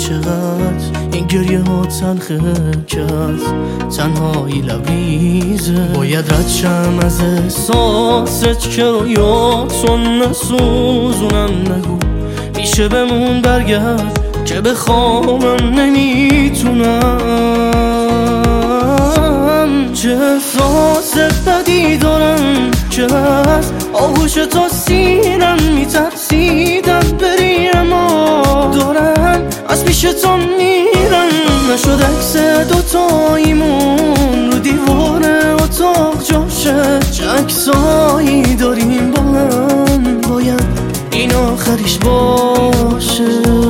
چقدر این گریه ها تلخه که از تنهایی لبریزه. باید رد شم از احساست که رویاتون نسوزونم. نگو میشه بمون برگرد که بخوامم نمیتونم. چه احساس بدی دارم که از آغوش تو سینم میترسیدم بری، اما دارم از پیش تو میرم. نشد عکس دوتاییمون رو دیوار اتاق جاشه، چه عکسایی داریم با هم، باید این آخریش باشه.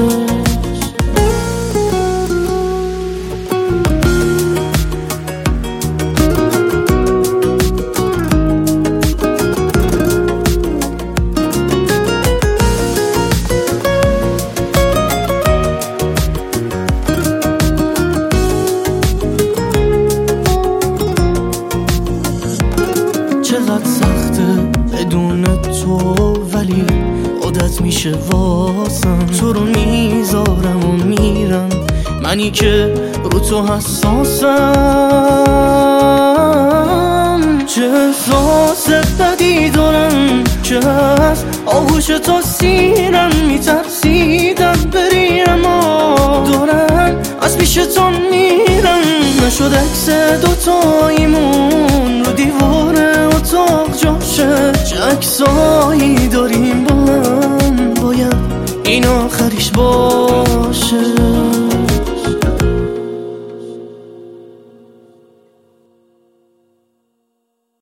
چقدر سخته بدون تو، ولی عادت میشه واسم. تو رو میذارم و میرم، منی که رو تو حساسم. چه احساس بدی دارم که از آغوش تو سینم میترسیدم بری، اما دارم از پیش تو میرم. نشد عکس دوتاییمون رو دیوار اتاق جاشه، چه عکسایی داریم با هم، باید این آخریش باشه.